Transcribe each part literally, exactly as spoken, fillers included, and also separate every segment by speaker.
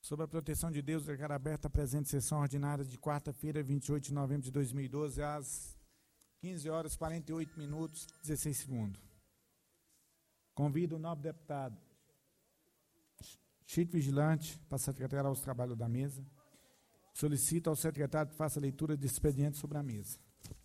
Speaker 1: Sob a proteção de Deus, declaro aberta a presente sessão ordinária de quarta-feira, vinte e oito de novembro de dois mil e doze, às quinze horas e quarenta e oito minutos e dezesseis segundos. Convido o nobre deputado Chico Vigilante para secretariar os trabalhos da mesa. Solicito ao secretário que faça a leitura de expediente sobre a mesa.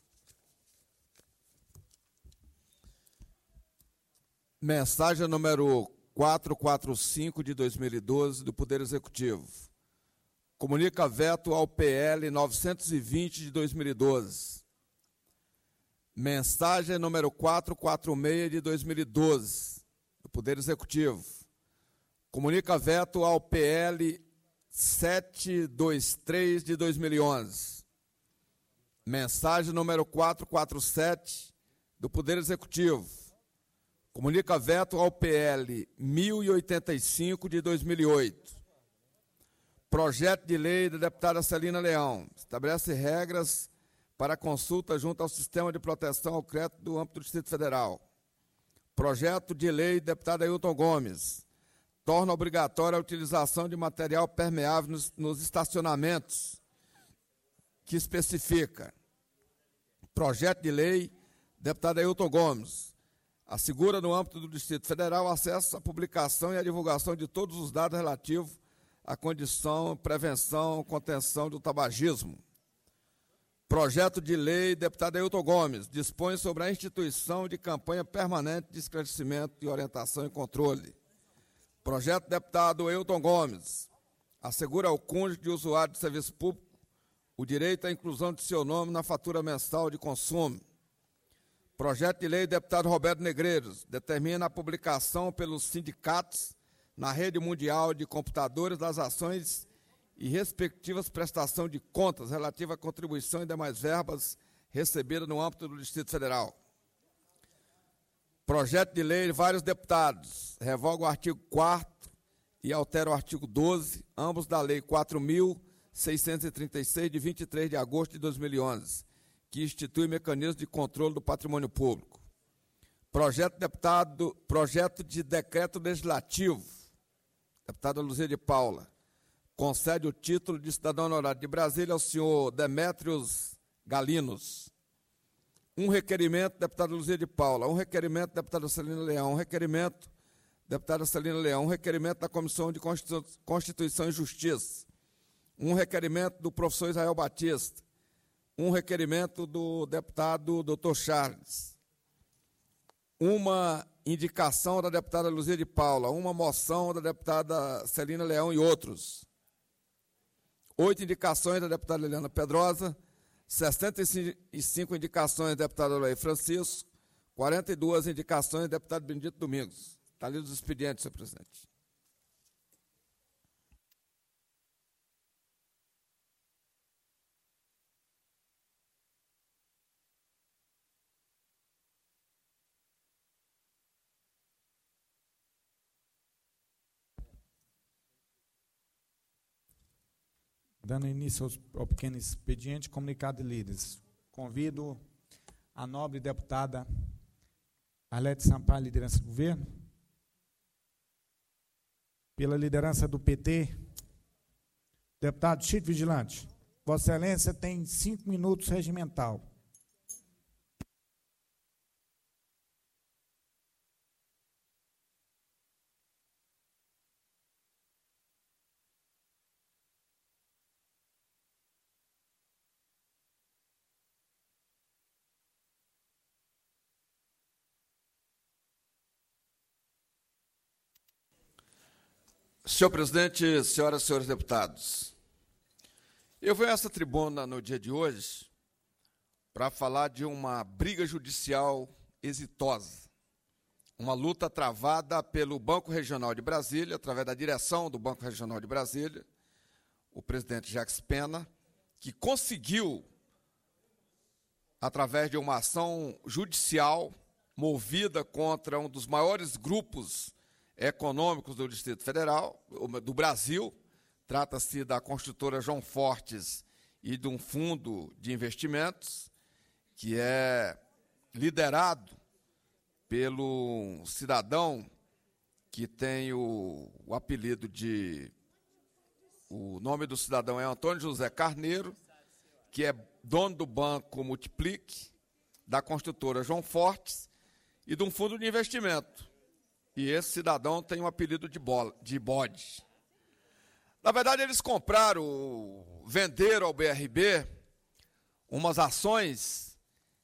Speaker 2: Mensagem número quatrocentos e quarenta e cinco de dois mil e doze do Poder Executivo. Comunica veto ao P L novecentos e vinte de dois mil e doze. Mensagem número quatrocentos e quarenta e seis de dois mil e doze do Poder Executivo. Comunica veto ao P L setecentos e vinte e três de dois mil e onze. Mensagem número quatrocentos e quarenta e sete do Poder Executivo. Comunica veto ao P L mil e oitenta e cinco de dois mil e oito. Projeto de lei da deputada Celina Leão. Estabelece regras para consulta junto ao Sistema de Proteção ao Crédito do âmbito do Distrito Federal. Projeto de lei da deputada Ailton Gomes. Torna obrigatória a utilização de material permeável nos, nos estacionamentos, que especifica. Projeto de lei deputada Ailton Gomes. Assegura, no âmbito do Distrito Federal, acesso à publicação e à divulgação de todos os dados relativos à condição, prevenção, contenção do tabagismo. Projeto de lei, deputado Ailton Gomes, dispõe sobre a instituição de campanha permanente de esclarecimento e orientação e controle. Projeto deputado Ailton Gomes, assegura ao cônjuge de usuário de serviço público o direito à inclusão de seu nome na fatura mensal de consumo. Projeto de lei deputado Roberto Negreiros, determina a publicação pelos sindicatos na rede mundial de computadores das ações e respectivas prestação de contas relativa à contribuição e demais verbas recebidas no âmbito do Distrito Federal. Projeto de lei de vários deputados, revoga o artigo quarto e altera o artigo doze, ambos da lei quatro mil seiscentos e trinta e seis, de vinte e três de agosto de dois mil e onze, que institui mecanismo de controle do patrimônio público. Projeto, deputado, projeto de decreto legislativo, deputada Luzia de Paula, concede o título de cidadão honorário de Brasília ao senhor Demétrios Galinos. Um requerimento, deputada Luzia de Paula. Um requerimento, deputada Celina Leão. Um requerimento, deputada Celina Leão. Um requerimento da Comissão de Constituição e Justiça. Um requerimento do professor Israel Batista. Um requerimento do deputado doutor Charles. Uma indicação da deputada Luzia de Paula. Uma moção da deputada Celina Leão e outros. Oito indicações da deputada Liliana Pedrosa, sessenta e cinco indicações da deputada Loei Francisco, quarenta e duas indicações da deputada Benedito Domingos. Está ali os expedientes, senhor presidente.
Speaker 1: Dando início ao pequeno expediente, comunicado de líderes. Convido a nobre deputada Arlete Sampaio, liderança do governo. Pela liderança do P T, deputado Chico Vigilante. Vossa Excelência tem cinco minutos regimental.
Speaker 2: Senhor presidente, senhoras e senhores deputados, eu venho a essa tribuna no dia de hoje para falar de uma briga judicial exitosa, uma luta travada pelo Banco Regional de Brasília, através da direção do Banco Regional de Brasília, o presidente Jacques Pena, que conseguiu, através de uma ação judicial movida contra um dos maiores grupos econômicos do Distrito Federal, do Brasil, trata-se da construtora João Fortes e de um fundo de investimentos, que é liderado pelo cidadão que tem o, o apelido de O nome do cidadão é Antônio José Carneiro, que é dono do Banco Multiplique, da construtora João Fortes e de um fundo de investimento. E esse cidadão tem um apelido de, bola, de bode. Na verdade, eles compraram, venderam ao B R B umas ações,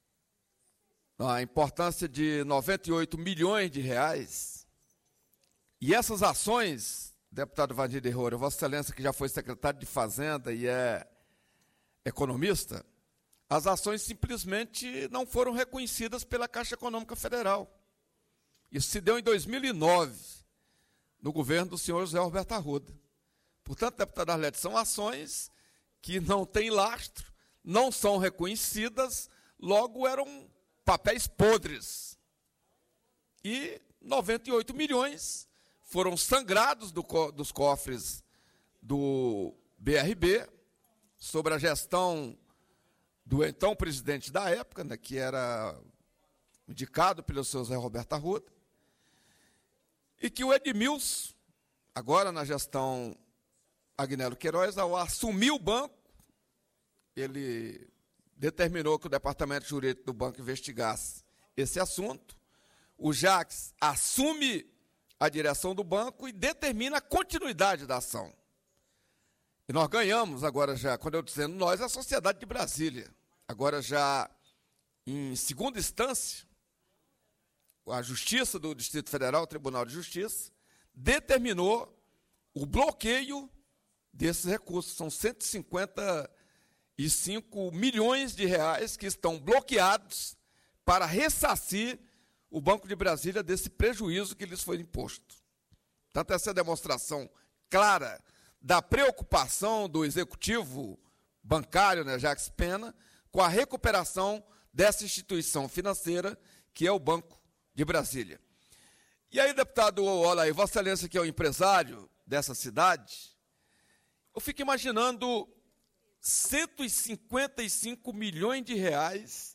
Speaker 2: a importância de noventa e oito milhões de reais. E essas ações, deputado Vandir de Roura, Vossa Excelência, que já foi secretário de Fazenda e é economista, as ações simplesmente não foram reconhecidas pela Caixa Econômica Federal. Isso se deu em dois mil e nove, no governo do senhor José Roberto Arruda. Portanto, deputado Arlete, são ações que não têm lastro, não são reconhecidas, logo eram papéis podres. E noventa e oito milhões foram sangrados do, dos cofres do B R B, sobre a gestão do então presidente da época, né, que era indicado pelo senhor José Roberto Arruda, e que o Edmilson, agora na gestão Agnello Queiroz, ao assumir o banco, ele determinou que o departamento jurídico do banco investigasse esse assunto. O Jacques assume a direção do banco e determina a continuidade da ação. E nós ganhamos agora já, quando eu dizendo nós, a Sociedade de Brasília. Agora já em segunda instância, a Justiça do Distrito Federal, o Tribunal de Justiça, determinou o bloqueio desses recursos. São cento e cinquenta e cinco milhões de reais que estão bloqueados para ressarcir o Banco de Brasília desse prejuízo que lhes foi imposto. Tanto essa é a demonstração clara da preocupação do executivo bancário, né, Jacques Pena, com a recuperação dessa instituição financeira que é o Banco de Brasília. E aí, deputado, olha aí, Vossa Excelência, que é o empresário dessa cidade, eu fico imaginando cento e cinquenta e cinco milhões de reais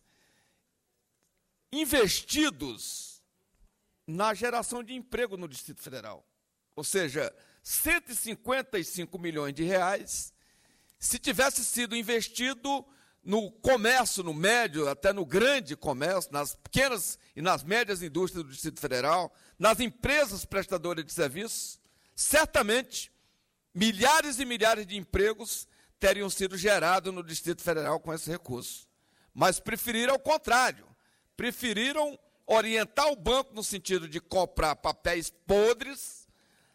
Speaker 2: investidos na geração de emprego no Distrito Federal. Ou seja, cento e cinquenta e cinco milhões de reais, se tivesse sido investido no comércio, no médio, até no grande comércio, nas pequenas e nas médias indústrias do Distrito Federal, nas empresas prestadoras de serviços, certamente milhares e milhares de empregos teriam sido gerados no Distrito Federal com esse recurso. Mas preferiram ao contrário, preferiram orientar o banco no sentido de comprar papéis podres,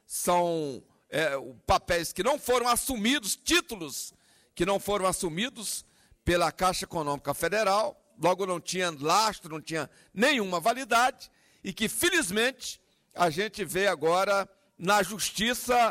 Speaker 2: são é, papéis que não foram assumidos, títulos que não foram assumidos pela Caixa Econômica Federal, logo não tinha lastro, não tinha nenhuma validade, e que, felizmente, a gente vê agora na Justiça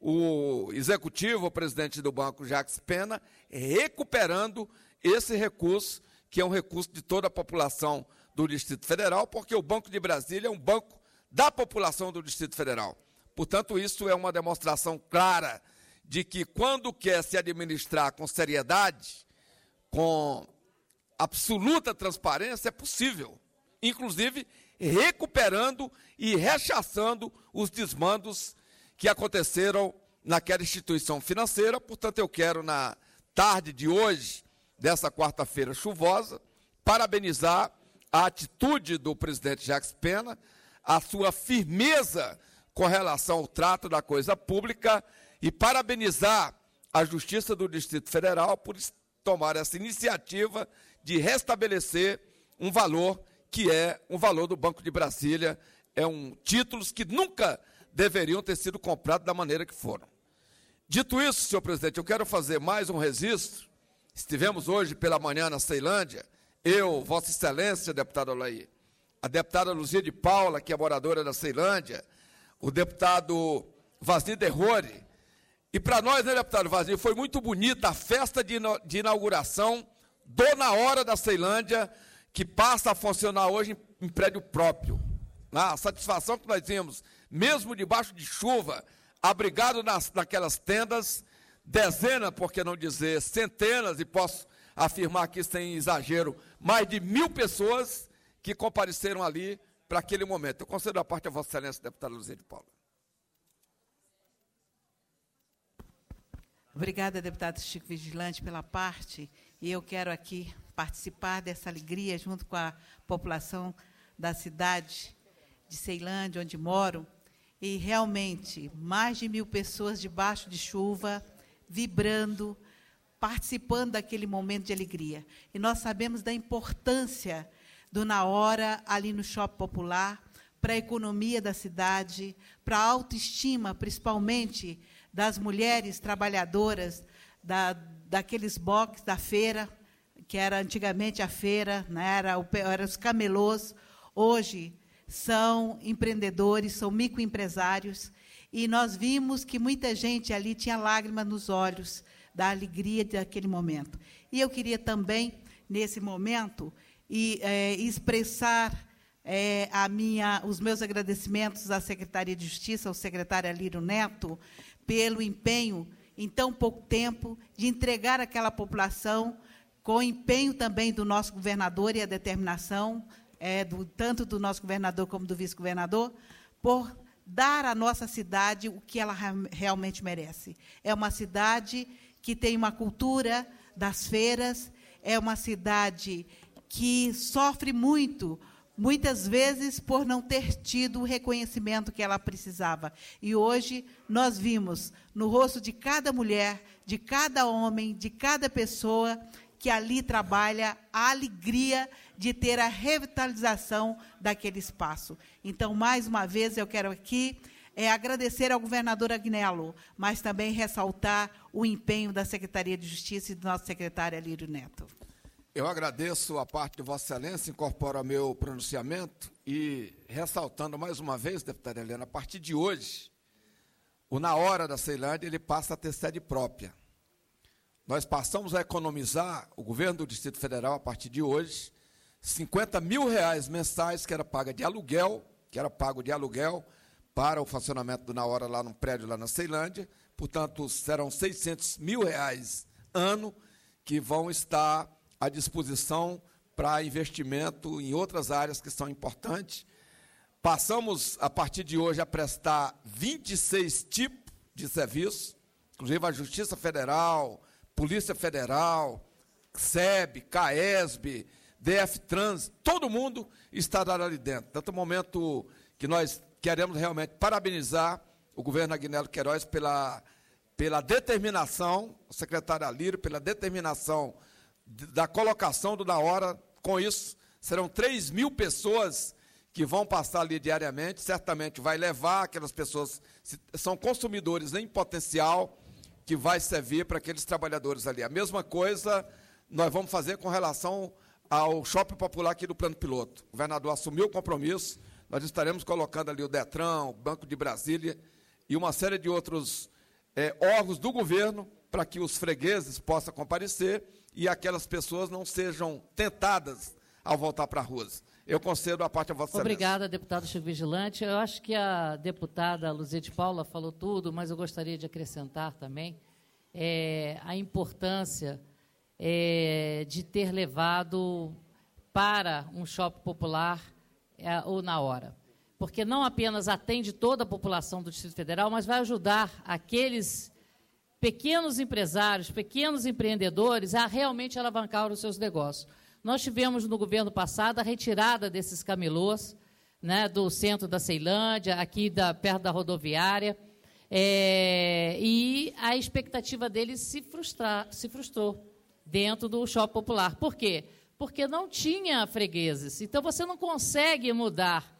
Speaker 2: o executivo, o presidente do banco, Jacques Pena, recuperando esse recurso, que é um recurso de toda a população do Distrito Federal, porque o Banco de Brasília é um banco da população do Distrito Federal. Portanto, isso é uma demonstração clara de que, quando quer se administrar com seriedade, com absoluta transparência, é possível, inclusive recuperando e rechaçando os desmandos que aconteceram naquela instituição financeira. Portanto, eu quero, na tarde de hoje, dessa quarta-feira chuvosa, parabenizar a atitude do presidente Jacques Pena, a sua firmeza com relação ao trato da coisa pública, e parabenizar a Justiça do Distrito Federal por tomar essa iniciativa de restabelecer um valor que é um valor do Banco de Brasília, é um títulos que nunca deveriam ter sido comprados da maneira que foram. Dito isso, senhor presidente, eu quero fazer mais um registro. Estivemos hoje pela manhã na Ceilândia, eu, Vossa Excelência, deputado Olaí, a deputada Luzia de Paula, que é moradora da Ceilândia, o deputado Vandir de Roura. E para nós, né, deputado Vandir, foi muito bonita a festa de, de inauguração do Na Hora da Ceilândia, que passa a funcionar hoje em, em prédio próprio. A satisfação que nós temos, mesmo debaixo de chuva, abrigado nas, naquelas tendas, dezenas, por que não dizer centenas, e posso afirmar aqui sem exagero, mais de mil pessoas que compareceram ali para aquele momento. Eu concedo a parte a Vossa Excelência, deputada Luzia de Paula.
Speaker 3: Obrigada, deputado Chico Vigilante, pela parte, e eu quero aqui participar dessa alegria junto com a população da cidade de Ceilândia, onde moro, e realmente mais de mil pessoas debaixo de chuva, vibrando, participando daquele momento de alegria. E nós sabemos da importância do Na Hora ali no Shopping Popular, para a economia da cidade, para a autoestima, principalmente das mulheres trabalhadoras, da, daqueles boxes da feira, que era antigamente a feira, né, era, o, era os camelôs, hoje são empreendedores, são microempresários, e nós vimos que muita gente ali tinha lágrimas nos olhos da alegria daquele momento. E eu queria também, nesse momento, e, é, expressar é, a minha, os meus agradecimentos à Secretaria de Justiça, ao secretário Alírio Neto, pelo empenho, em tão pouco tempo, de entregar àquela população, com o empenho também do nosso governador e a determinação, é, do, tanto do nosso governador como do vice-governador, por dar à nossa cidade o que ela realmente merece. É uma cidade que tem uma cultura das feiras, é uma cidade que sofre muito, muitas vezes por não ter tido o reconhecimento que ela precisava. E hoje nós vimos no rosto de cada mulher, de cada homem, de cada pessoa que ali trabalha a alegria de ter a revitalização daquele espaço. Então, mais uma vez, eu quero aqui é, agradecer ao governador Agnello, mas também ressaltar o empenho da Secretaria de Justiça e do nosso secretário Alírio Neto.
Speaker 2: Eu agradeço a parte de Vossa Excelência, incorporo ao meu pronunciamento e ressaltando mais uma vez, deputada Helena, a partir de hoje, o Na Hora da Ceilândia ele passa a ter sede própria. Nós passamos a economizar, o governo do Distrito Federal, a partir de hoje, cinquenta mil reais mensais que era paga de aluguel, que era pago de aluguel para o funcionamento do Na Hora lá no prédio, lá na Ceilândia. Portanto, serão seiscentos mil reais ano que vão estar à disposição para investimento em outras áreas que são importantes. Passamos, a partir de hoje, a prestar vinte e seis tipos de serviços, inclusive a Justiça Federal, Polícia Federal, C E B, CAESB, D F Trans, todo mundo está ali dentro. Tanto momento que nós queremos realmente parabenizar o governo Agnello Queiroz pela, pela determinação, o secretário Alírio, pela determinação da colocação do Na Hora. Com isso, serão três mil pessoas que vão passar ali diariamente, certamente vai levar aquelas pessoas, são consumidores em potencial, que vai servir para aqueles trabalhadores ali. A mesma coisa nós vamos fazer com relação ao Shopping Popular aqui do Plano Piloto. O governador assumiu o compromisso, nós estaremos colocando ali o Detran, o Banco de Brasília e uma série de outros é, órgãos do governo para que os fregueses possam comparecer e aquelas pessoas não sejam tentadas ao voltar para as ruas. Eu concedo a parte a Vossa Excelência.
Speaker 4: Obrigada, deputado Chico Vigilante. Eu acho que a deputada Luzia de Paula falou tudo, mas eu gostaria de acrescentar também é, a importância é, de ter levado para um shopping popular é, o Na Hora. Porque não apenas atende toda a população do Distrito Federal, mas vai ajudar aqueles pequenos empresários, pequenos empreendedores a realmente alavancar os seus negócios. Nós tivemos, no governo passado, a retirada desses camelôs, né, do centro da Ceilândia, aqui da, perto da rodoviária, é, e a expectativa deles se, frustrar, se frustrou dentro do shopping popular. Por quê? Porque não tinha fregueses. Então, você não consegue mudar,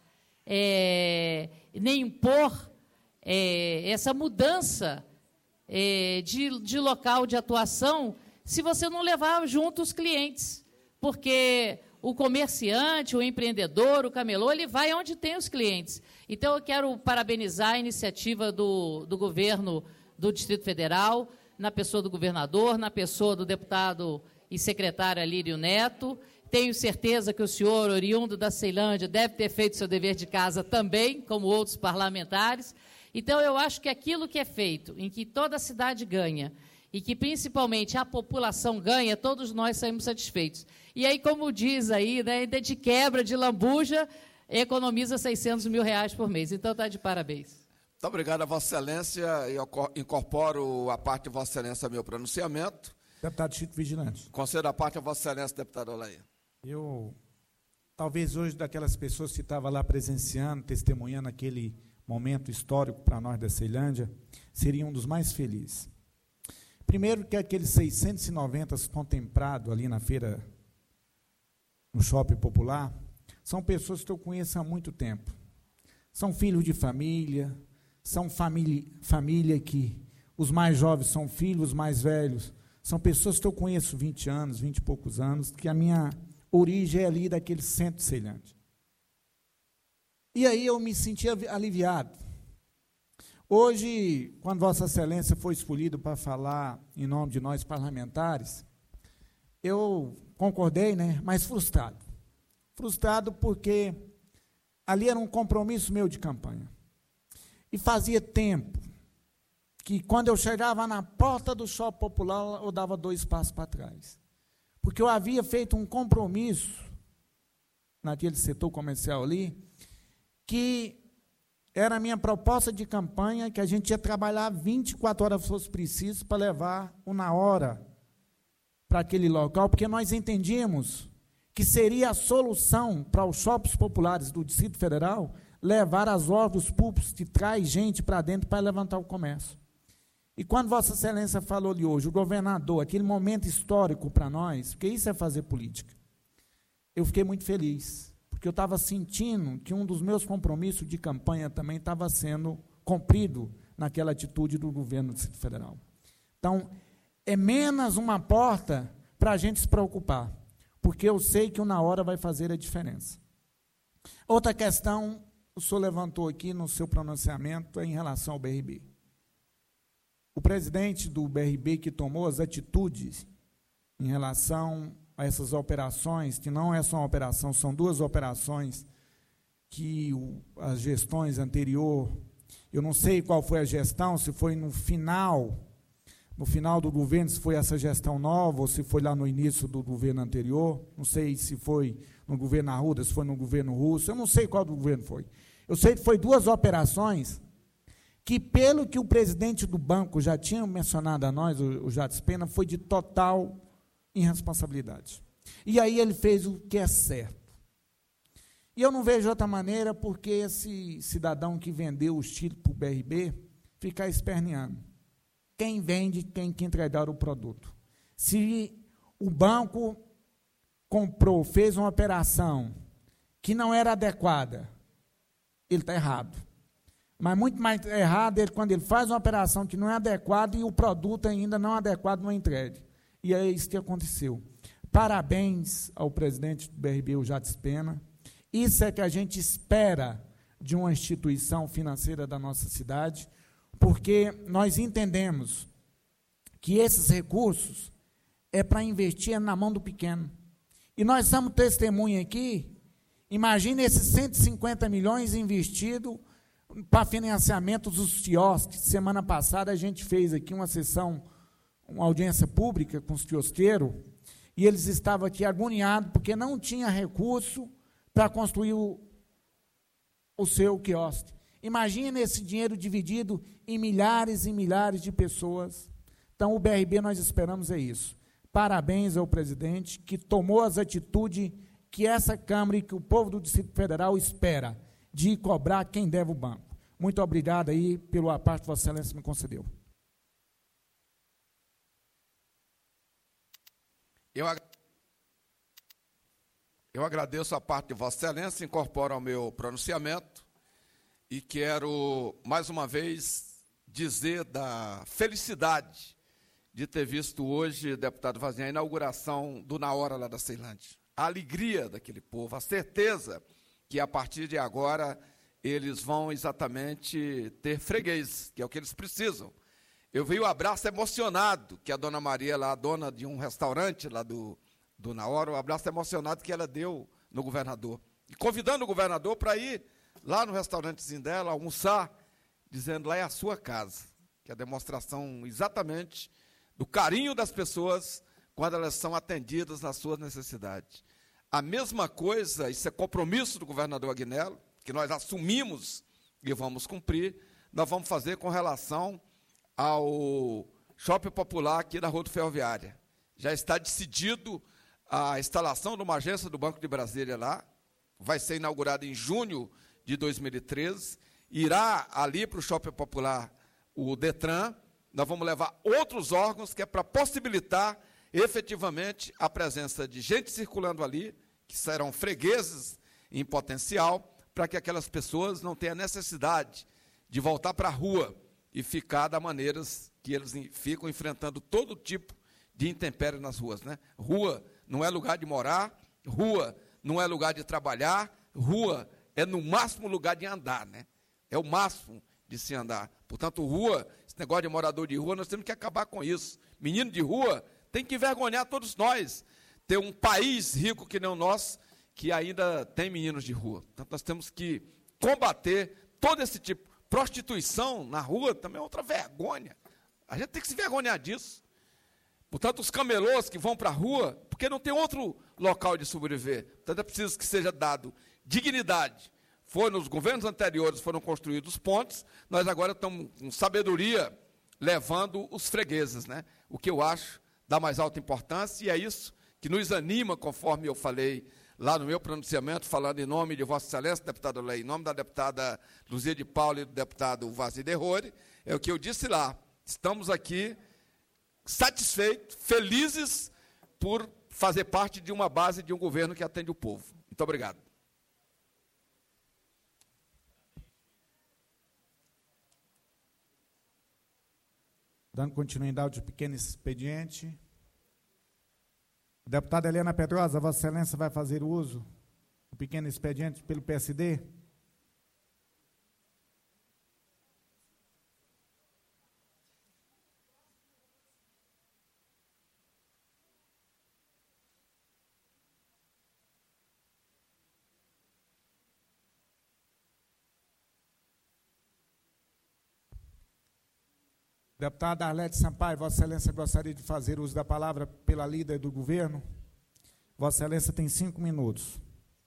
Speaker 4: é, nem impor é, essa mudança é, de, de local de atuação se você não levar junto os clientes. Porque o comerciante, o empreendedor, o camelô, ele vai onde tem os clientes. Então, eu quero parabenizar a iniciativa do, do governo do Distrito Federal, na pessoa do governador, na pessoa do deputado e secretário Alírio Neto. Tenho certeza que o senhor, oriundo da Ceilândia, deve ter feito seu dever de casa também, como outros parlamentares. Então, eu acho que aquilo que é feito, em que toda a cidade ganha, e que, principalmente, a população ganha, todos nós saímos satisfeitos. E aí, como diz aí, né, de quebra, de lambuja, economiza seiscentos mil reais por mês. Então, está de parabéns.
Speaker 2: Muito obrigado a Vossa Excelência. Eu incorporo a parte de Vossa Excelência ao meu pronunciamento.
Speaker 1: Deputado Chico Vigilante.
Speaker 2: Concedo a parte a Vossa Excelência, deputado Olair.
Speaker 1: Eu, talvez hoje, daquelas pessoas que estavam lá presenciando, testemunhando aquele momento histórico para nós da Ceilândia, seria um dos mais felizes. Primeiro que aqueles seiscentos e noventa contemplados ali na feira, no Shopping Popular, são pessoas que eu conheço há muito tempo. São filhos de família, são família, família que os mais jovens são filhos, os mais velhos são pessoas que eu conheço vinte anos, vinte e poucos anos, que a minha origem é ali daquele centro de Ceilândia. E aí eu me senti aliviado. Hoje, quando Vossa Excelência foi escolhido para falar em nome de nós parlamentares, eu concordei, né, mas frustrado. Frustrado porque ali era um compromisso meu de campanha. E fazia tempo que, quando eu chegava na porta do Shopping Popular, eu dava dois passos para trás. Porque eu havia feito um compromisso naquele setor comercial ali, que era a minha proposta de campanha, que a gente ia trabalhar vinte e quatro horas se fosse preciso para levar o na hora para aquele local, porque nós entendíamos que seria a solução para os shoppings populares do Distrito Federal levar as órgãos públicos que traz gente para dentro para levantar o comércio. E quando Vossa Excelência falou ali hoje, o governador, aquele momento histórico para nós, porque isso é fazer política, eu fiquei muito feliz, porque eu estava sentindo que um dos meus compromissos de campanha também estava sendo cumprido naquela atitude do governo do Distrito Federal. Então, é menos uma porta para a gente se preocupar, porque eu sei que o na hora vai fazer a diferença. Outra questão, o senhor levantou aqui no seu pronunciamento, é em relação ao B R B. O presidente do B R B que tomou as atitudes em relação a essas operações, que não é só uma operação, são duas operações que o, as gestões anterior, eu não sei qual foi a gestão, se foi no final, no final do governo, se foi essa gestão nova, ou se foi lá no início do governo anterior, não sei se foi no governo Arruda, se foi no governo Russo, eu não sei qual do governo foi. Eu sei que foi duas operações que, pelo que o presidente do banco já tinha mencionado a nós, o, o Jades Pena, foi de total irresponsabilidade. E aí ele fez o que é certo. E eu não vejo outra maneira, porque esse cidadão que vendeu os títulos para o B R B ficar esperneando. Quem vende, quem que entregar o produto. Se o banco comprou, fez uma operação que não era adequada, ele está errado. Mas muito mais errado ele quando ele faz uma operação que não é adequada e o produto ainda não adequado não é entregue. E é isso que aconteceu. Parabéns ao presidente do B R B, o Jades Pena. Isso é que a gente espera de uma instituição financeira da nossa cidade, porque nós entendemos que esses recursos é para investir na mão do pequeno. E nós somos testemunha aqui, imagine esses cento e cinquenta milhões investidos para financiamento dos quiosques. Semana passada a gente fez aqui uma sessão, uma audiência pública com os quiosqueiros, e eles estavam aqui agoniados porque não tinha recurso para construir o, o seu quiosque. Imagina esse dinheiro dividido em milhares e milhares de pessoas. Então, o B R B, nós esperamos é isso. Parabéns ao presidente, que tomou as atitudes que essa Câmara e que o povo do Distrito Federal espera, de cobrar quem deve o banco. Muito obrigado aí pela parte que Vossa Excelência me concedeu.
Speaker 2: Eu, ag eu agradeço a parte de Vossa Excelência, incorporo ao meu pronunciamento e quero, mais uma vez, dizer da felicidade de ter visto hoje, deputado Vazinha, a inauguração do Na Hora lá da Ceilândia. A alegria daquele povo, a certeza que, a partir de agora, eles vão exatamente ter freguês, que é o que eles precisam. Eu vi o abraço emocionado que a dona Maria, lá, a dona de um restaurante lá do, do Na Hora, o abraço emocionado que ela deu no governador. E convidando o governador para ir lá no restaurantezinho dela, almoçar, dizendo, lá é a sua casa, que é a demonstração exatamente do carinho das pessoas quando elas são atendidas nas suas necessidades. A mesma coisa, isso é compromisso do governador Agnello, que nós assumimos e vamos cumprir, nós vamos fazer com relação ao Shopping Popular aqui da Rodoferroviária. Já está decidido a instalação de uma agência do Banco de Brasília lá, vai ser inaugurada em junho de dois mil e treze, irá ali para o Shopping Popular o DETRAN, nós vamos levar outros órgãos que é para possibilitar efetivamente a presença de gente circulando ali, que serão fregueses em potencial, para que aquelas pessoas não tenham necessidade de voltar para a rua e ficar da maneira que eles ficam enfrentando todo tipo de intempérie nas ruas, né? Rua não é lugar de morar, rua não é lugar de trabalhar, rua é no máximo lugar de andar, né? É o máximo de se andar. Portanto, rua, esse negócio de morador de rua, nós temos que acabar com isso. Menino de rua tem que envergonhar todos nós. Ter um país rico que nem o nosso, que ainda tem meninos de rua. Portanto, nós temos que combater todo esse tipo. Prostituição na rua também é outra vergonha. A gente tem que se vergonhar disso. Portanto, os camelôs que vão para a rua, porque não tem outro local de sobreviver. Portanto, é preciso que seja dado dignidade. Foi nos governos anteriores, foram construídos pontes, nós agora estamos com sabedoria levando os fregueses, né? O que eu acho da mais alta importância, e é isso que nos anima, conforme eu falei lá no meu pronunciamento, falando em nome de Vossa Excelência, deputada Lei, em nome da deputada Luzia de Paula e do deputado Vazir Derrore, é o que eu disse lá. Estamos aqui satisfeitos, felizes por fazer parte de uma base de um governo que atende o povo. Muito obrigado.
Speaker 1: Dando continuidade ao pequeno expediente. Deputada Helena Pedrosa, Vossa Excelência vai fazer uso do pequeno expediente pelo P S D? Deputada Arlete Sampaio, Vossa Excelência gostaria de fazer uso da palavra pela líder do governo? Vossa Excelência tem cinco minutos.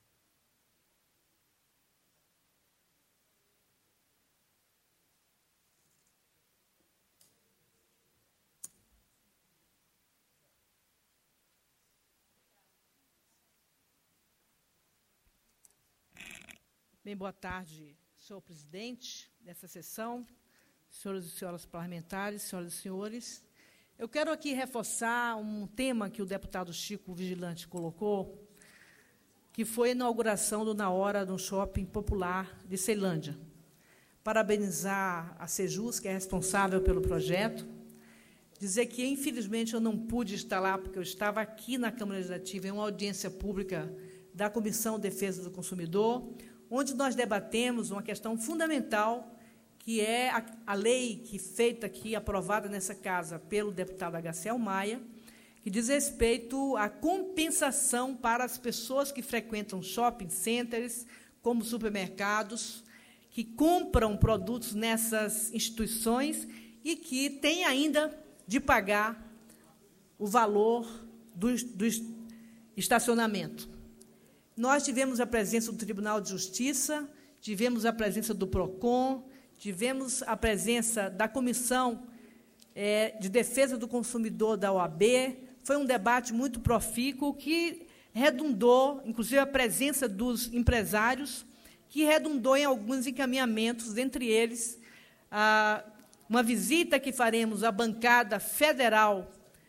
Speaker 5: Bem, boa tarde, senhor presidente dessa sessão, senhores e senhoras parlamentares, senhoras e senhores. Eu quero aqui reforçar um tema que o deputado Chico Vigilante colocou, que foi a inauguração do Na Hora no Shopping Popular de Ceilândia. Parabenizar a Sejus, que é responsável pelo projeto, dizer que, infelizmente, eu não pude estar lá, porque eu estava aqui na Câmara Legislativa, em uma audiência pública da Comissão de Defesa do Consumidor, onde nós debatemos uma questão fundamental, que é a, a lei que feita aqui, aprovada nessa casa pelo deputado Agaciel Maia, que diz respeito à compensação para as pessoas que frequentam shopping centers, como supermercados, que compram produtos nessas instituições e que têm ainda de pagar o valor do, do estacionamento. Nós tivemos a presença do Tribunal de Justiça, tivemos a presença do PROCON, tivemos a presença da Comissão é, de Defesa do Consumidor da O A B. Foi um debate muito profícuo que redundou, inclusive a presença dos empresários, que redundou em alguns encaminhamentos, entre eles a, uma visita que faremos à bancada federal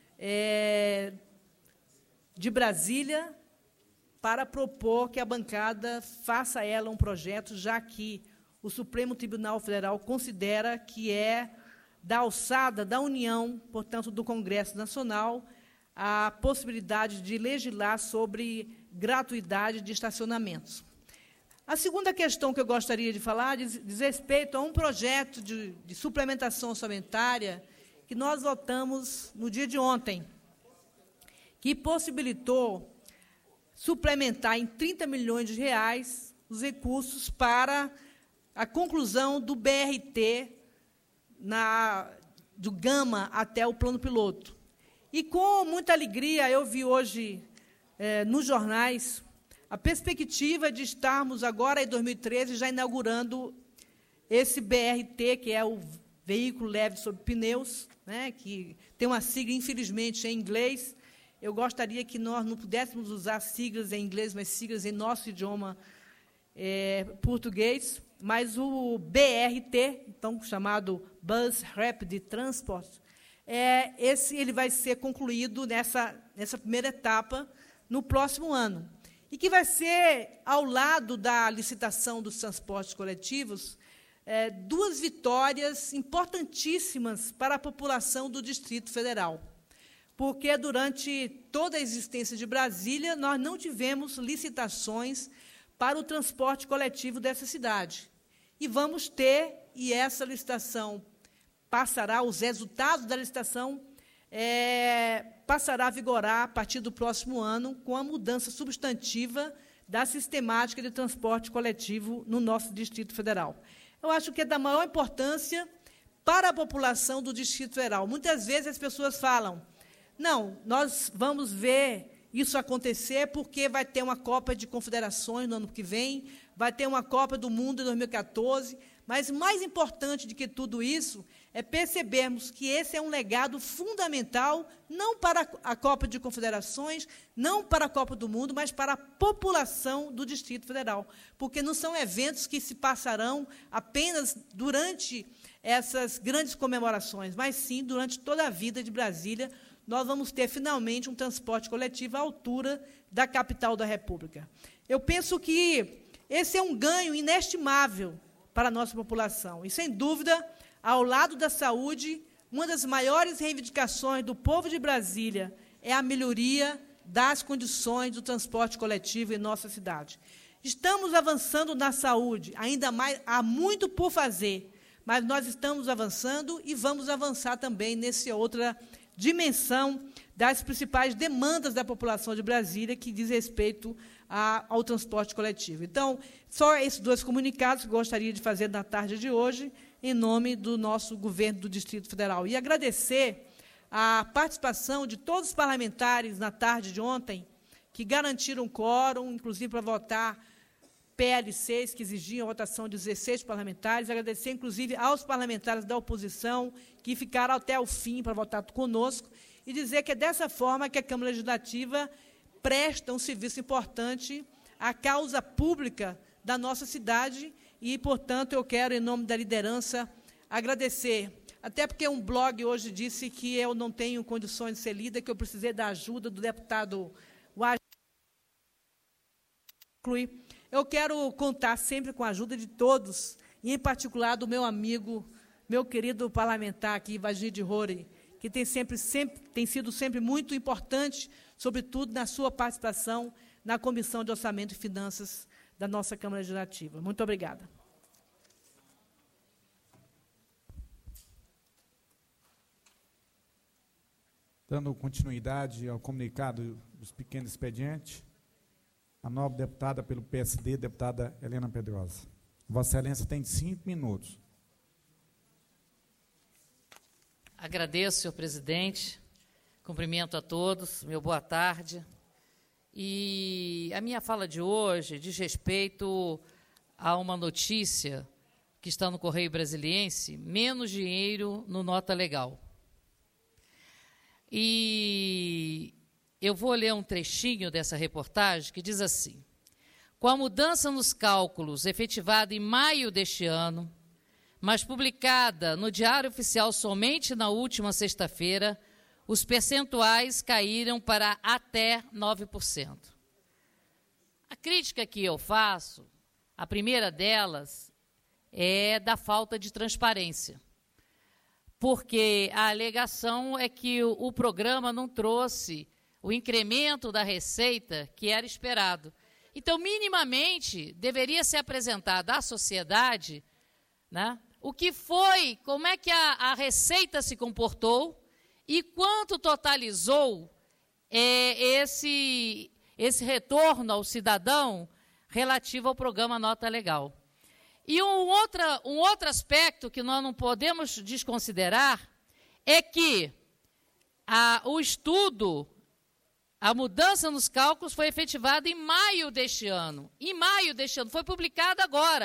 Speaker 5: é, de Brasília, para propor que a bancada faça ela um projeto, já que o Supremo Tribunal Federal considera que é da alçada da União, portanto, do Congresso Nacional, a possibilidade de legislar sobre gratuidade de estacionamentos. A segunda questão que eu gostaria de falar diz, diz respeito a um projeto de, de suplementação orçamentária que nós votamos no dia de ontem, que possibilitou suplementar em trinta milhões de reais os recursos para a conclusão do B R T, na, do Gama até o plano piloto. E, com muita alegria, eu vi hoje, eh, nos jornais, a perspectiva de estarmos agora, em dois mil e treze, já inaugurando esse B R T, que é o veículo leve sobre pneus, né, que tem uma sigla, infelizmente, em inglês. Eu gostaria que nós não pudéssemos usar siglas em inglês, mas siglas em nosso idioma é, português. Mas o B R T, então chamado Bus Rapid Transport, é, esse ele vai ser concluído nessa, nessa primeira etapa no próximo ano. E que vai ser, ao lado da licitação dos transportes coletivos, é, duas vitórias importantíssimas para a população do Distrito Federal. Porque, durante toda a existência de Brasília, nós não tivemos licitações para o transporte coletivo dessa cidade. E vamos ter, e essa licitação passará, os resultados da licitação é, passará a vigorar a partir do próximo ano, com a mudança substantiva da sistemática de transporte coletivo no nosso Distrito Federal. Eu acho que é da maior importância para a população do Distrito Federal. Muitas vezes as pessoas falam, não, nós vamos ver isso acontecer porque vai ter uma Copa de Confederações no ano que vem, vai ter uma Copa do Mundo em dois mil e quatorze, mas mais importante do que tudo isso é percebermos que esse é um legado fundamental, não para a Copa de Confederações, não para a Copa do Mundo, mas para a população do Distrito Federal, porque não são eventos que se passarão apenas durante essas grandes comemorações, mas sim durante toda a vida de Brasília. Nós vamos ter, finalmente, um transporte coletivo à altura da capital da República. Eu penso que esse é um ganho inestimável para a nossa população. E, sem dúvida, ao lado da saúde, uma das maiores reivindicações do povo de Brasília é a melhoria das condições do transporte coletivo em nossa cidade. Estamos avançando na saúde, ainda mais, há muito por fazer, mas nós estamos avançando e vamos avançar também nessa outra dimensão das principais demandas da população de Brasília, que diz respeito a, ao transporte coletivo. Então, só esses dois comunicados que gostaria de fazer na tarde de hoje, em nome do nosso governo do Distrito Federal. E agradecer a participação de todos os parlamentares na tarde de ontem, que garantiram quórum, inclusive para votar P L Cs que exigiam a votação de dezesseis parlamentares, agradecer, inclusive, aos parlamentares da oposição, que ficaram até o fim para votar conosco, e dizer que é dessa forma que a Câmara Legislativa presta um serviço importante à causa pública da nossa cidade, e, portanto, eu quero, em nome da liderança, agradecer, até porque um blog hoje disse que eu não tenho condições de ser líder, que eu precisei da ajuda do deputado Washington. Eu quero contar sempre com a ajuda de todos, e, em particular, do meu amigo, meu querido parlamentar aqui, Wajid Rory, que tem, sempre, sempre, tem sido sempre muito importante, sobretudo na sua participação na Comissão de Orçamento e Finanças da nossa Câmara Legislativa. Muito obrigada.
Speaker 1: Dando continuidade ao comunicado dos pequenos expedientes, a nobre deputada pelo P S D, deputada Helena Pedrosa. Vossa Excelência tem cinco minutos.
Speaker 4: Agradeço, senhor presidente, cumprimento a todos, meu boa tarde. E a minha fala de hoje diz respeito a uma notícia que está no Correio Brasiliense: menos dinheiro no Nota Legal. E eu vou ler um trechinho dessa reportagem que diz assim: com a mudança nos cálculos efetivada em maio deste ano, mas publicada no Diário Oficial somente na última sexta-feira, os percentuais caíram para até nove por cento. A crítica que eu faço, a primeira delas, é da falta de transparência, porque a alegação é que o, o programa não trouxe o incremento da receita que era esperado. Então, minimamente, deveria ser apresentado à sociedade, né, o que foi, como é que a, a receita se comportou e quanto totalizou é, esse, esse retorno ao cidadão relativo ao programa Nota Legal. E um, outra, um outro aspecto que nós não podemos desconsiderar é que a, o estudo, a mudança nos cálculos foi efetivada em maio deste ano. Em maio deste ano, foi publicada agora.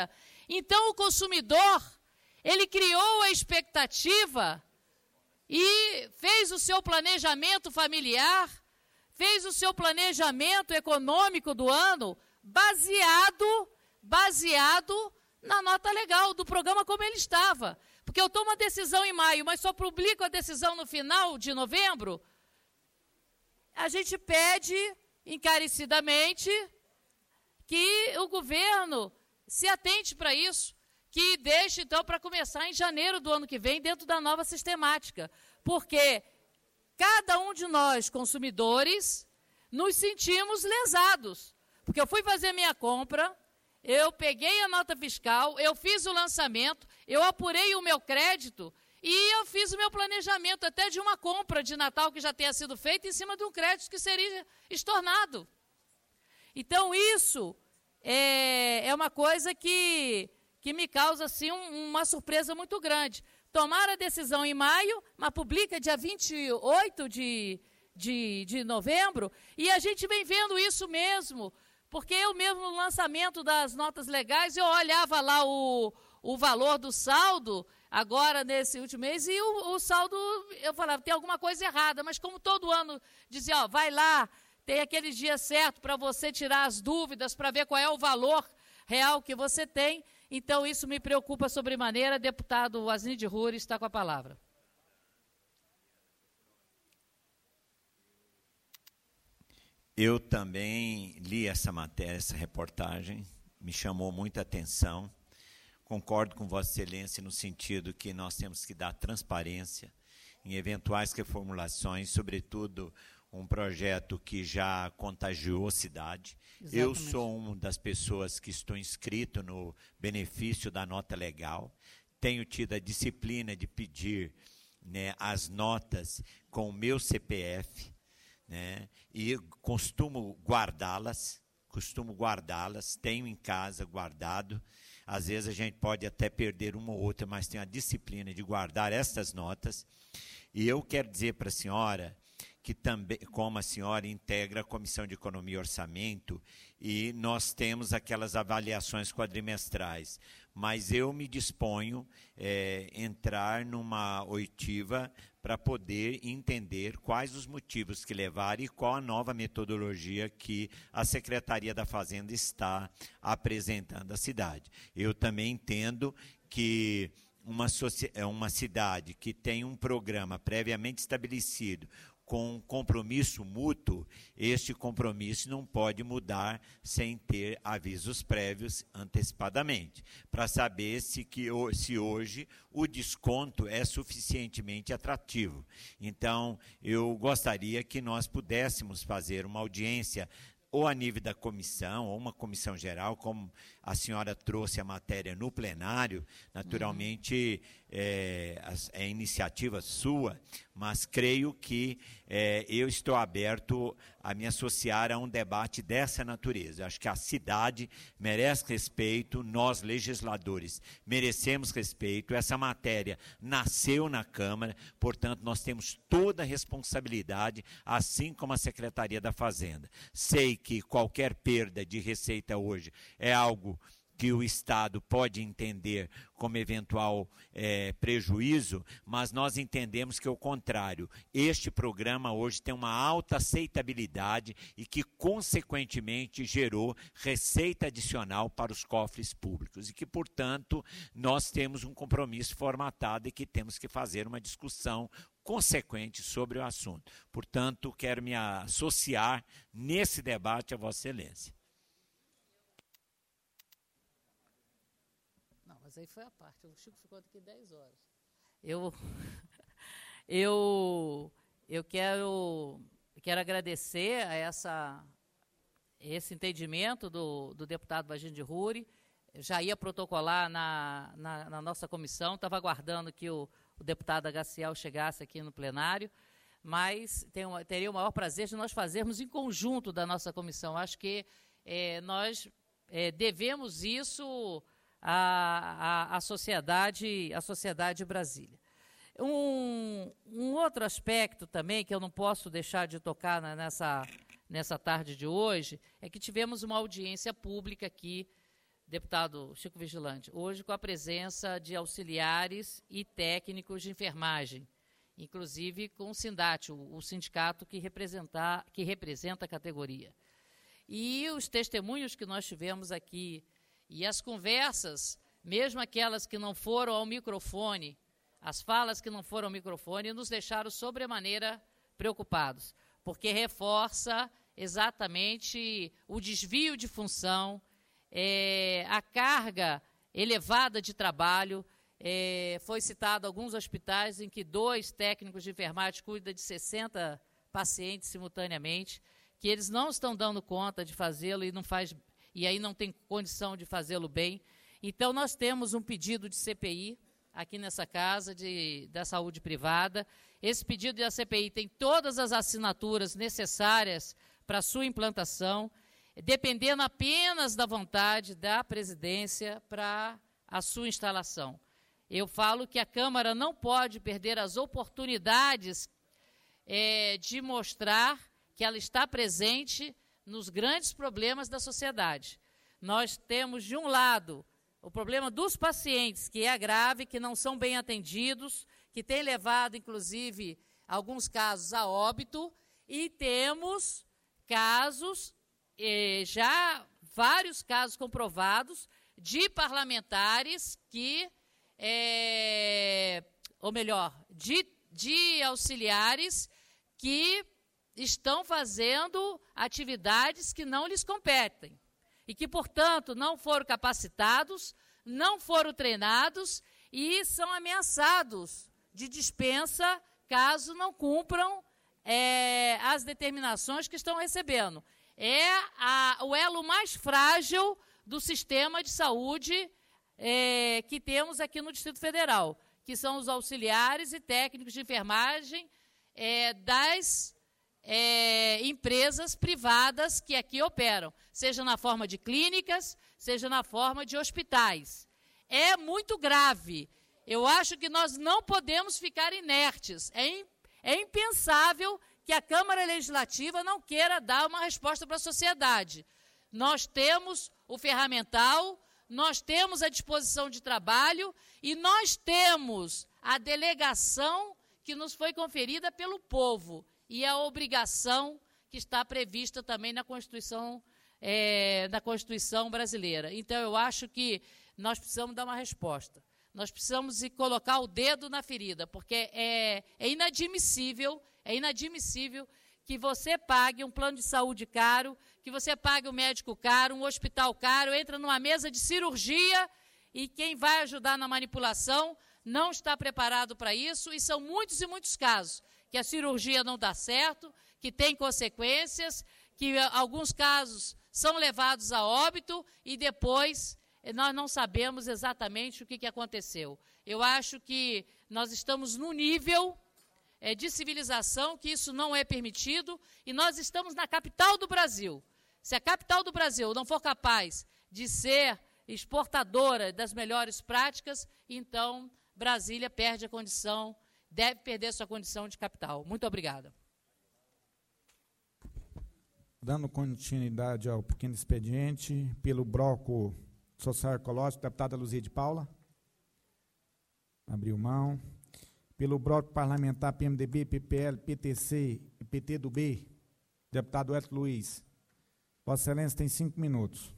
Speaker 4: Então, o consumidor, ele criou a expectativa e fez o seu planejamento familiar, fez o seu planejamento econômico do ano baseado, baseado na nota legal do programa como ele estava. Porque eu tomo a decisão em maio, mas só publico a decisão no final de novembro, a gente pede encarecidamente que o governo se atente para isso, que deixe, então, para começar em janeiro do ano que vem, dentro da nova sistemática. Porque cada um de nós, consumidores, nos sentimos lesados. Porque eu fui fazer minha compra, eu peguei a nota fiscal, eu fiz o lançamento, eu apurei o meu crédito e eu fiz o meu planejamento até de uma compra de Natal que já tenha sido feita em cima de um crédito que seria estornado. Então, isso é, é uma coisa que, que me causa assim, um, uma surpresa muito grande. Tomaram a decisão em maio, mas publica dia vinte e oito de, de, de novembro, e a gente vem vendo isso mesmo. Porque eu mesmo, no lançamento das notas legais, eu olhava lá o, o valor do saldo, agora nesse último mês, e o, o saldo, eu falava, tem alguma coisa errada. Mas como todo ano dizia, ó, vai lá, tem aquele dia certo para você tirar as dúvidas, para ver qual é o valor real que você tem. Então, isso me preocupa sobremaneira. Deputado Wasnid Ruri está com a palavra.
Speaker 6: Eu também li essa matéria, essa reportagem, me chamou muita atenção. Concordo com Vossa Excelência no sentido que nós temos que dar transparência em eventuais reformulações, sobretudo um projeto que já contagiou a cidade. Exatamente. Eu sou uma das pessoas que estou inscrito no benefício da nota legal, tenho tido a disciplina de pedir, né, as notas com o meu C P F, né, e costumo guardá-las, costumo guardá-las, tenho em casa guardado. Às vezes a gente pode até perder uma ou outra, mas tenho a disciplina de guardar estas notas. E eu quero dizer para a senhora que também, como a senhora integra a Comissão de Economia e Orçamento, e nós temos aquelas avaliações quadrimestrais, mas eu me disponho a é, entrar numa oitiva para poder entender quais os motivos que levaram e qual a nova metodologia que a Secretaria da Fazenda está apresentando à cidade. Eu também entendo que uma, uma cidade que tem um programa previamente estabelecido com um compromisso mútuo, este compromisso não pode mudar sem ter avisos prévios antecipadamente, para saber se, que, se hoje o desconto é suficientemente atrativo. Então, eu gostaria que nós pudéssemos fazer uma audiência ou a nível da comissão, ou uma comissão geral, como a senhora trouxe a matéria no plenário, naturalmente uhum. é, é iniciativa sua, mas creio que é, eu estou aberto a me associar a um debate dessa natureza. Acho que a cidade merece respeito, nós legisladores merecemos respeito, essa matéria nasceu na Câmara, portanto nós temos toda a responsabilidade, assim como a Secretaria da Fazenda. Sei que qualquer perda de receita hoje é algo que o Estado pode entender como eventual é, prejuízo, mas nós entendemos que é o contrário. Este programa hoje tem uma alta aceitabilidade e que, consequentemente, gerou receita adicional para os cofres públicos e que, portanto, nós temos um compromisso formatado e que temos que fazer uma discussão consequente sobre o assunto. Portanto, quero me associar nesse debate a Vossa Excelência.
Speaker 4: Mas aí foi a parte, o Chico ficou aqui dez horas. Eu, eu, eu quero, quero agradecer a essa, esse entendimento do, do deputado Wasnid Ruri. Já ia protocolar na, na, na nossa comissão, estava aguardando que o, o deputado Agaciel chegasse aqui no plenário, mas tenho, teria o maior prazer de nós fazermos em conjunto da nossa comissão. Acho que é, nós é, devemos isso A, a, a, sociedade, a sociedade Brasília. Um, um outro aspecto também, que eu não posso deixar de tocar na, nessa, nessa tarde de hoje, é que tivemos uma audiência pública aqui deputado Chico Vigilante, hoje com a presença de auxiliares e técnicos de enfermagem, inclusive com o SINDAT, o, o sindicato que, representar, que representa a categoria. E os testemunhos que nós tivemos aqui, e as conversas, mesmo aquelas que não foram ao microfone, as falas que não foram ao microfone, nos deixaram sobremaneira preocupados, porque reforça exatamente o desvio de função, é, a carga elevada de trabalho. É, foi citado alguns hospitais em que dois técnicos de enfermagem cuidam de sessenta pacientes simultaneamente, que eles não estão dando conta de fazê-lo e, não faz, e aí não tem condição de fazê-lo bem. Então, nós temos um pedido de C P I aqui nessa casa de, da saúde privada. Esse pedido da C P I tem todas as assinaturas necessárias para a sua implantação, dependendo apenas da vontade da presidência para a sua instalação. Eu falo que a Câmara não pode perder as oportunidades é, de mostrar que ela está presente nos grandes problemas da sociedade. Nós temos, de um lado, o problema dos pacientes, que é grave, que não são bem atendidos, que tem levado, inclusive, alguns casos a óbito, e temos casos, eh, já vários casos comprovados, de parlamentares que, é, ou melhor, de, de auxiliares que estão fazendo atividades que não lhes competem e que, portanto, não foram capacitados, não foram treinados e são ameaçados de dispensa caso não cumpram é, as determinações que estão recebendo. É a, o elo mais frágil do sistema de saúde é, que temos aqui no Distrito Federal, que são os auxiliares e técnicos de enfermagem é, das é, empresas privadas que aqui operam, seja na forma de clínicas, seja na forma de hospitais. É muito grave. Eu acho que nós não podemos ficar inertes. É, é impensável que a Câmara Legislativa não queira dar uma resposta para a sociedade. Nós temos o ferramental, nós temos a disposição de trabalho e nós temos a delegação que nos foi conferida pelo povo e a obrigação que está prevista também na Constituição, é, na Constituição brasileira. Então, eu acho que nós precisamos dar uma resposta. Nós precisamos ir colocar o dedo na ferida, porque é, é inadmissível, é inadmissível que você pague um plano de saúde caro, que você pague um médico caro, um hospital caro, entra numa mesa de cirurgia e quem vai ajudar na manipulação não está preparado para isso, e são muitos e muitos casos que a cirurgia não dá certo, que tem consequências, que alguns casos são levados a óbito e depois nós não sabemos exatamente o que, que aconteceu. Eu acho que nós estamos num nível é, de civilização que isso não é permitido e nós estamos na capital do Brasil. Se a capital do Brasil não for capaz de ser exportadora das melhores práticas, então Brasília perde a condição, deve perder sua condição de capital. Muito obrigada.
Speaker 1: Dando continuidade ao pequeno expediente, pelo bloco social ecológico, deputada Luzia de Paula. Abriu mão. Pelo bloco parlamentar P M D B, P P L, P T C e P T do B, deputado Hélio Luiz. Vossa Excelência tem cinco minutos.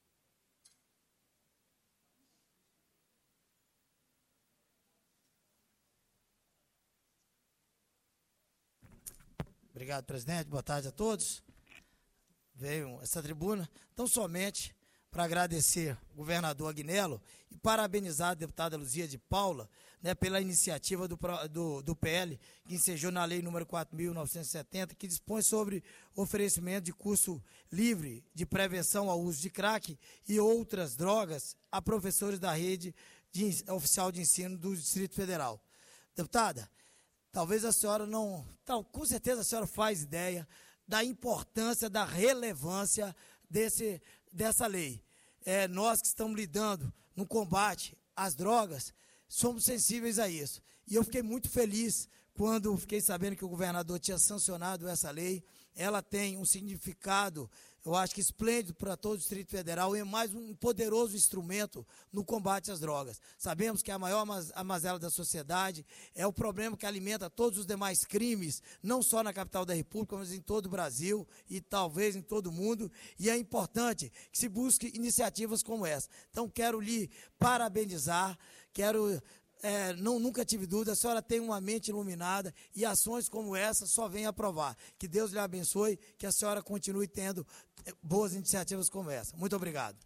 Speaker 7: Obrigado, presidente. Boa tarde a todos. Veio essa tribuna, tão somente para agradecer o governador Agnello e parabenizar a deputada Luzia de Paula, né, pela iniciativa do, do, do P L, que ensejou na lei número quatro mil novecentos e setenta, que dispõe sobre oferecimento de curso livre de prevenção ao uso de crack e outras drogas a professores da rede de, oficial de ensino do Distrito Federal. Deputada, talvez a senhora não, tal, com certeza a senhora faz ideia da importância, da relevância desse, dessa lei. É, nós que estamos lidando no combate às drogas, somos sensíveis a isso. E eu fiquei muito feliz quando fiquei sabendo que o governador tinha sancionado essa lei. Ela tem um significado, eu acho que esplêndido para todo o Distrito Federal, e é mais um poderoso instrumento no combate às drogas. Sabemos que a maior mazela da sociedade é o problema que alimenta todos os demais crimes, não só na capital da República, mas em todo o Brasil e talvez em todo o mundo, e é importante que se busque iniciativas como essa. Então, quero lhe parabenizar, quero... É, não, nunca tive dúvida, a senhora tem uma mente iluminada e ações como essa só vem a provar. Que Deus lhe abençoe, que a senhora continue tendo boas iniciativas como essa. Muito obrigado.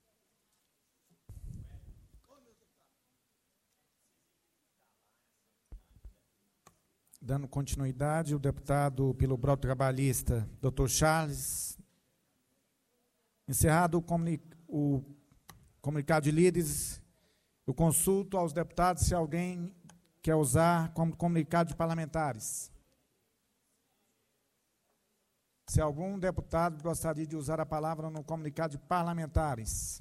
Speaker 1: Dando continuidade, o deputado pelo Bloco Trabalhista, doutor Charles. Encerrado o, comuni o comunicado de líderes, eu consulto aos deputados se alguém quer usar como comunicado de parlamentares. Se algum deputado gostaria de usar a palavra no comunicado de parlamentares.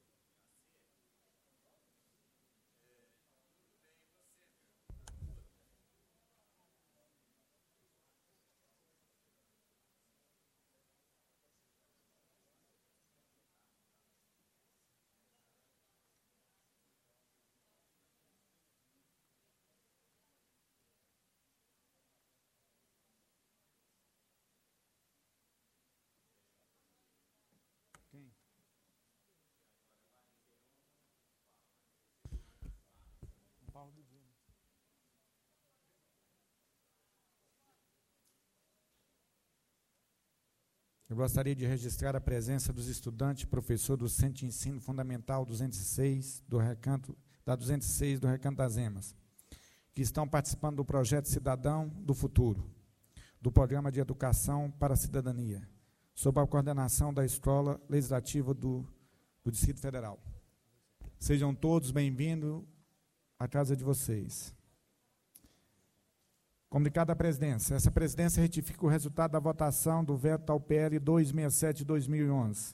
Speaker 1: Eu gostaria de registrar a presença dos estudantes e professores do Centro de Ensino Fundamental duzentos e seis, do recanto, da duzentos e seis do Recanto das Emas, que estão participando do projeto Cidadão do Futuro, do Programa de Educação para a Cidadania, sob a coordenação da Escola Legislativa do, do Distrito Federal. Sejam todos bem-vindos à casa de vocês. Comunicado da presidência. Essa presidência retifica o resultado da votação do veto ao P L duzentos e sessenta e sete de dois mil e onze.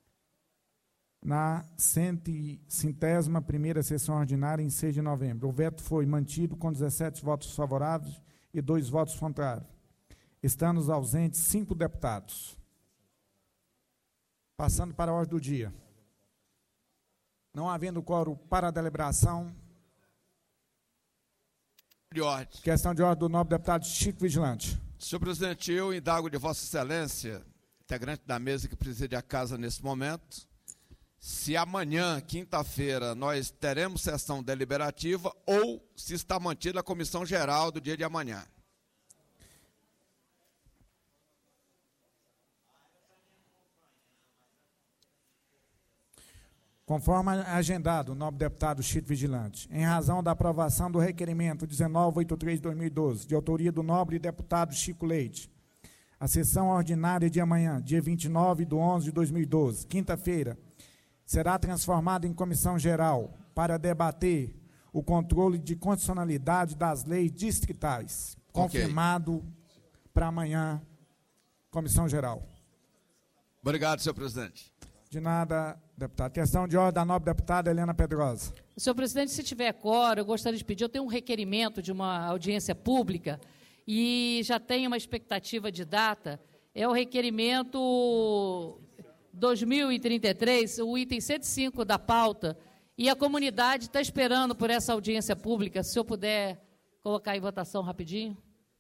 Speaker 1: Na centésima primeira sessão ordinária, em seis de novembro. O veto foi mantido com dezessete votos favoráveis e dois votos contrários. Estando ausentes cinco deputados. Passando para a ordem do dia. Não havendo quórum para a deliberação.
Speaker 2: De ordem.
Speaker 1: Questão de ordem do nobre deputado Chico Vigilante.
Speaker 2: Senhor presidente, eu indago de Vossa Excelência, integrante da mesa que preside a casa nesse momento, se amanhã, quinta-feira, nós teremos sessão deliberativa ou se está mantida a comissão geral do dia de amanhã.
Speaker 1: Conforme agendado, o nobre deputado Chico Vigilante, em razão da aprovação do requerimento dezenove oitenta e três de dois mil e doze, de autoria do nobre deputado Chico Leite, a sessão ordinária de amanhã, dia vinte e nove de onze de dois mil e doze, quinta-feira, será transformada em comissão geral para debater o controle de constitucionalidade das leis distritais.
Speaker 2: Okay.
Speaker 1: Confirmado para amanhã, comissão geral.
Speaker 2: Obrigado, senhor presidente.
Speaker 1: De nada, deputado. Questão de ordem da nobre deputada Helena Pedrosa.
Speaker 4: Senhor presidente, se tiver quórum, eu gostaria de pedir, eu tenho um requerimento de uma audiência pública e já tenho uma expectativa de data, é o requerimento dois mil e trinta e três, o item cento e cinco da pauta, e a comunidade está esperando por essa audiência pública, se eu puder colocar em votação rapidinho.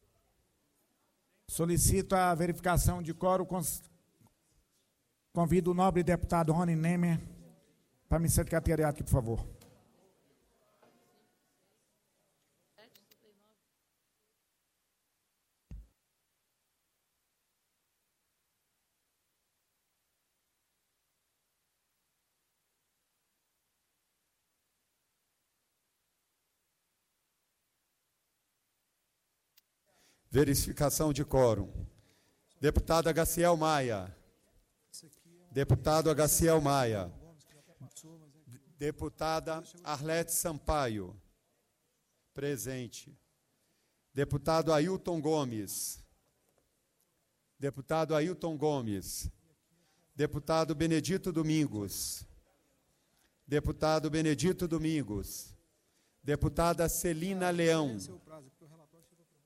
Speaker 1: Solicito a verificação de quórum. Convido o nobre deputado Rony Nemer para me secretariar aqui, por favor.
Speaker 8: Verificação de quórum. Deputado Agaciel Maia. Deputado Agaciel Maia. Deputada Arlete Sampaio. Presente. Deputado Ailton Gomes. Deputado Ailton Gomes. Deputado Benedito Domingos. Deputado Benedito Domingos. Deputada Celina Leão.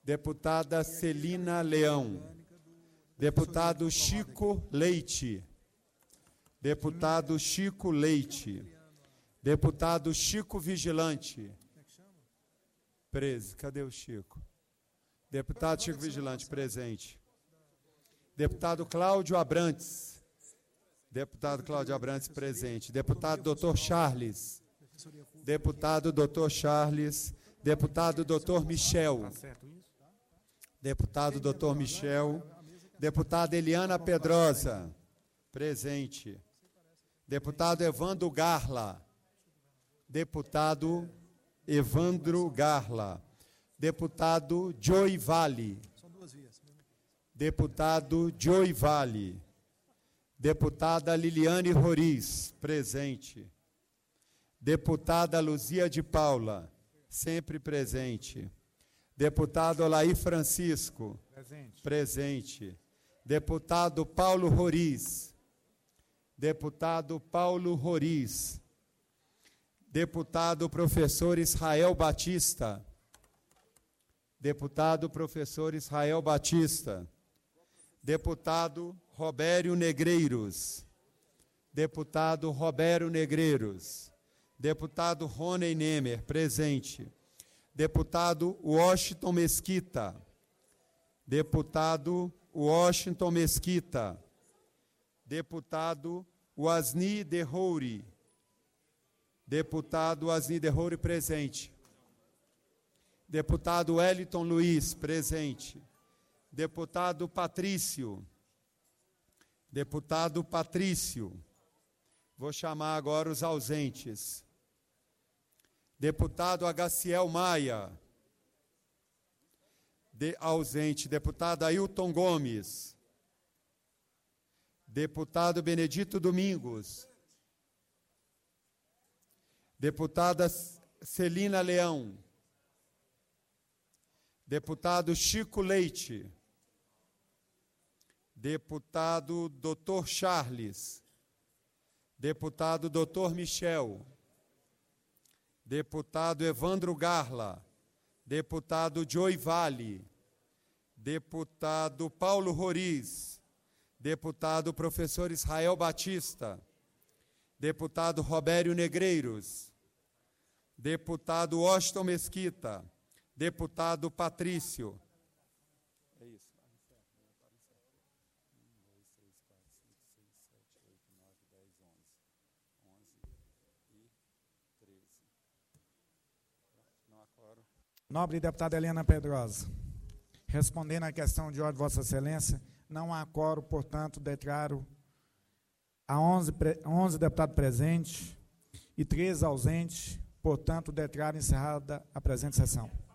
Speaker 8: Deputada Celina Leão. Deputado Chico Leite. Deputado Chico Leite. Deputado Chico Vigilante. Preso. Cadê o Chico? Deputado Chico Vigilante, presente. Deputado Cláudio Abrantes. Deputado Cláudio Abrantes, presente. Deputado doutor Charles. Deputado doutor Charles. Deputado doutor Michel. Deputado doutor Michel. Deputada Eliana Pedrosa, presente. Deputado Evandro Garla. Deputado Evandro Garla. Deputado Joey Vale. Deputado Joey Vale. Deputada Liliane Roriz, presente. Deputada Luzia de Paula, sempre presente. Deputado Olaí Francisco, presente. presente. Deputado Paulo Roriz. Deputado Paulo Roriz. Deputado professor Israel Batista. Deputado professor Israel Batista. Deputado Robério Negreiros. Deputado Robério Negreiros. Deputado Rony Nemer, presente. Deputado Washington Mesquita. Deputado Washington Mesquita. Deputado Wasni Derrouri. Deputado Wasni Derrouri, presente. Deputado Wellington Luiz, presente. Deputado Patrício. Deputado Patrício. Vou chamar agora os ausentes. Deputado Agaciel Maia. De, ausente. Deputado Ailton Gomes. Deputado Benedito Domingos. Deputada Celina Leão. Deputado Chico Leite. Deputado doutor Charles. Deputado doutor Michel. Deputado Evandro Garla. Deputado Joey Vale. Deputado Paulo Roriz. Deputado professor Israel Batista. Deputado Robério Negreiros. Deputado Washington Mesquita. Deputado Patrício. É isso.
Speaker 1: Nobre deputada Helena Pedrosa, respondendo à questão de ordem de Vossa Excelência, não há quórum, portanto, declaro a onze, onze deputados presentes e três ausentes, portanto, declaro encerrada a presente sessão.